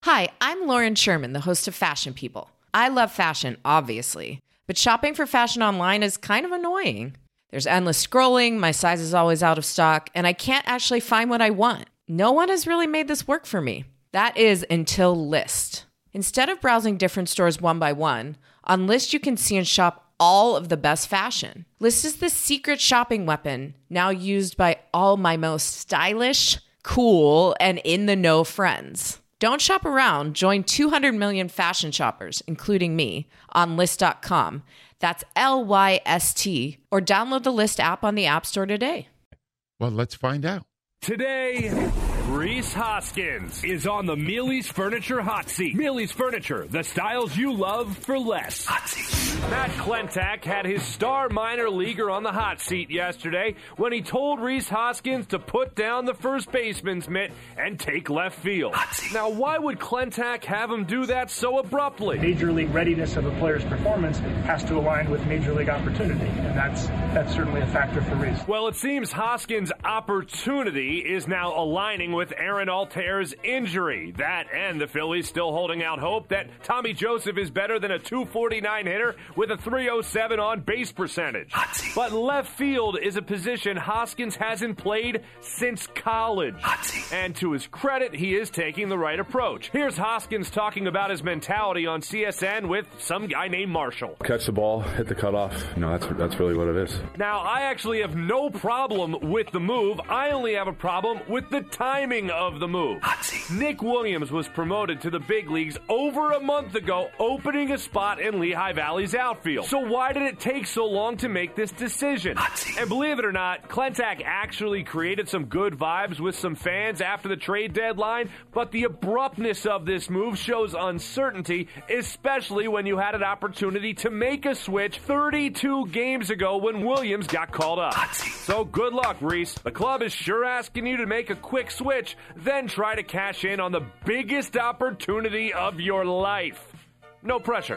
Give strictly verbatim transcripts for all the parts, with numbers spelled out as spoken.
Hi, I'm Lauren Sherman, the host of Fashion People. I love fashion, obviously, but shopping for fashion online is kind of annoying. There's endless scrolling, my size is always out of stock, and I can't actually find what I want. No one has really made this work for me. That is until Lyst. Instead of browsing different stores one by one, on Lyst you can see and shop all of the best fashion. Lyst is the secret shopping weapon, now used by all my most stylish, cool, and in-the-know friends. Don't shop around. Join two hundred million fashion shoppers, including me, on Lyst dot com. That's L Y S T. Or download the Lyst app on the App Store today. Well, let's find out. Today, Rhys Hoskins is on the Mealy's Furniture Hot Seat. Mealy's Furniture, the styles you love for less. Hot Seat. Matt Klentak had his star minor leaguer on the hot seat yesterday when he told Rhys Hoskins to put down the first baseman's mitt and take left field. Now, why would Klentak have him do that so abruptly? Major league readiness of a player's performance has to align with major league opportunity, and that's that's certainly a factor for Rhys. Well, it seems Hoskins' opportunity is now aligning with Aaron Altair's injury. That and the Phillies still holding out hope that Tommy Joseph is better than a two forty-nine hitter with a three oh seven on base percentage. But left field is a position Hoskins hasn't played since college. And to his credit, he is taking the right approach. Here's Hoskins talking about his mentality on C S N with some guy named Marshall. Catch the ball, hit the cutoff. No, that's that's really what it is. Now, I actually have no problem with the move. I only have a problem with the timing of the move. Nick Williams was promoted to the big leagues over a month ago, opening a spot in Lehigh Valley's outfield. So why did it take so long to make this decision? And believe it or not, Klentak actually created some good vibes with some fans after the trade deadline, but the abruptness of this move shows uncertainty, especially when you had an opportunity to make a switch thirty-two games ago when Williams got called up. So good luck, Rhys. The club is sure asking you to make a quick switch, then try to cash in on the biggest opportunity of your life. No pressure.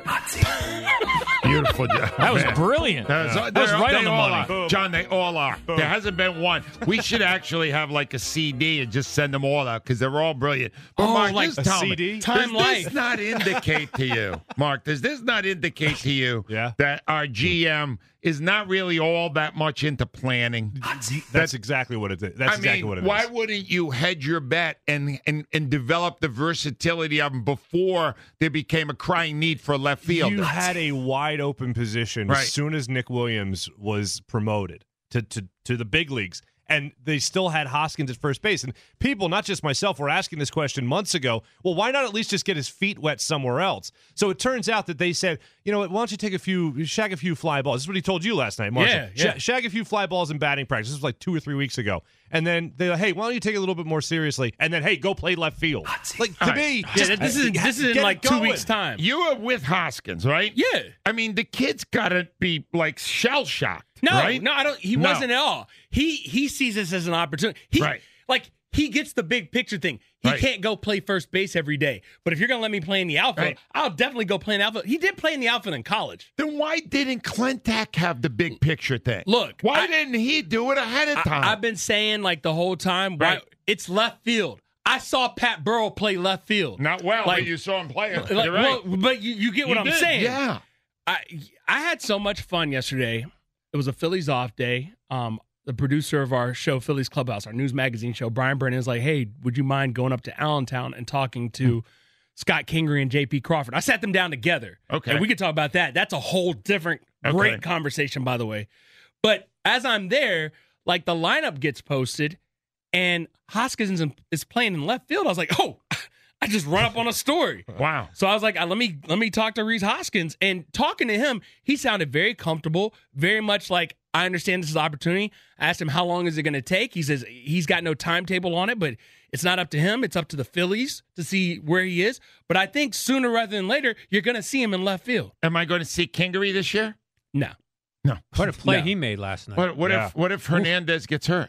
Beautiful, John. That was brilliant. That was, that was right on the money. Are. John, they all are. Boom. There hasn't been one. We should actually have like a C D and just send them all out because they're all brilliant. But oh, Mark, like just a tell C D? Me, Time does Life. this not indicate to you, Mark, does this not indicate to you yeah. that our G M is not really all that much into planning? That's, That's exactly what it is. That's I exactly mean, what it why is. wouldn't you hedge your bet and, and, and develop the versatility of them before there became a crying need for left field? You had a wide open position right. as soon as Nick Williams was promoted to, to, to the big leagues. And they still had Hoskins at first base. And people, not just myself, were asking this question months ago. Well, why not at least just get his feet wet somewhere else? So it turns out that they said, you know what, why don't you take a few, shag a few fly balls. This is what he told you last night, Marshall. Yeah, yeah. Sh- shag a few fly balls in batting practice. This was like two or three weeks ago. And then they're like, hey, why don't you take it a little bit more seriously? And then, hey, go play left field. Like, to right. me, Yeah, just, this is this is in get like it two going. weeks' time. You were with Hoskins, right? Yeah. I mean, the kid's got to be, like, shell-shocked, No, right? no, I don't. He No. wasn't at all. He he sees this as an opportunity. He Right. like he gets the big picture thing. He Right. can't go play first base every day. But if you're gonna let me play in the outfield, Right. I'll definitely go play in the outfield. He did play in the outfield in college. Then why didn't Klentak have the big picture thing? Look, why I- didn't he do it ahead of time? I, I've been saying like the whole time, why, Right. it's left field. I saw Pat Burrell play left field. Not well, Like- but you saw him play it. Like, You're right. well, but you, you get what You I'm did, saying. Yeah. I I had so much fun yesterday. It was a Phillies off day. Um, the producer of our show, Phillies Clubhouse, our news magazine show, Brian Brennan, is like, hey, would you mind going up to Allentown and talking to Scott Kingery and J P Crawford? I sat them down together. Okay. And we could talk about that. That's a whole different, Okay. great conversation, by the way. But as I'm there, like the lineup gets posted and Hoskins is playing in left field. I was like, oh, I just run up on a story. Wow. So I was like, let me let me talk to Rhys Hoskins. And talking to him, he sounded very comfortable, very much like, I understand this is an opportunity. I asked him, how long is it going to take? He says he's got no timetable on it, but it's not up to him. It's up to the Phillies to see where he is. But I think sooner rather than later, you're going to see him in left field. Am I going to see Kingery this year? No. No. What a play No. he made last night. What, what Yeah. if what if Hernandez gets hurt?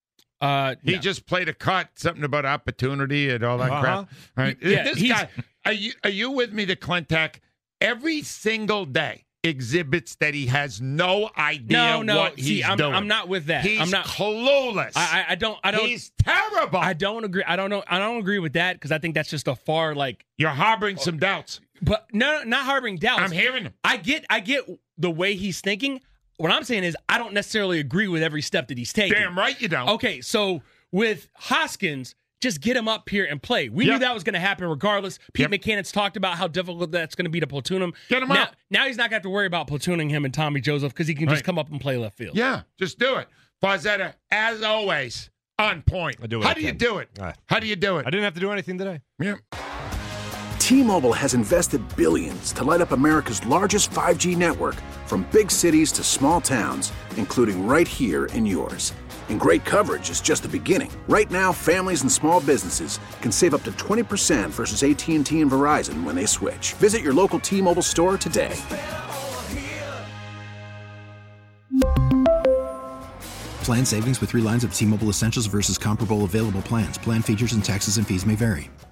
Uh, He no. just played a cut, something about opportunity and all that Uh-huh. crap. All right. Yeah, this he's- guy, are you are you with me, the Klentak? Every single day, exhibits that he has no idea No, no. what See, he's I'm, doing. I'm not with that. He's I'm not clueless. I, I, I don't. I don't. He's terrible. I don't agree. I don't know. I don't agree with that because I think that's just a far like. You're harboring some doubts. But no, not harboring doubts. I'm hearing them. I get. I get the way he's thinking. What I'm saying is, I don't necessarily agree with every step that he's taking. Damn right you don't. Okay, so with Hoskins, just get him up here and play. We Yep. knew that was going to happen regardless. Pete Yep. McCann's talked about how difficult that's going to be to platoon him. Get him now, up. Now he's not going to have to worry about platooning him and Tommy Joseph because he can just Right. come up and play left field. Yeah, just do it. Farzetta, as always, on point. I do what How I do you can. do it? All right. How do you do it? I didn't have to do anything today. Yeah. T-Mobile has invested billions to light up America's largest five G network, from big cities to small towns, including right here in yours. And great coverage is just the beginning. Right now, families and small businesses can save up to twenty percent versus A T and T and Verizon when they switch. Visit your local T-Mobile store today. Plan savings with three lines of T-Mobile Essentials versus comparable available plans. Plan features and taxes and fees may vary.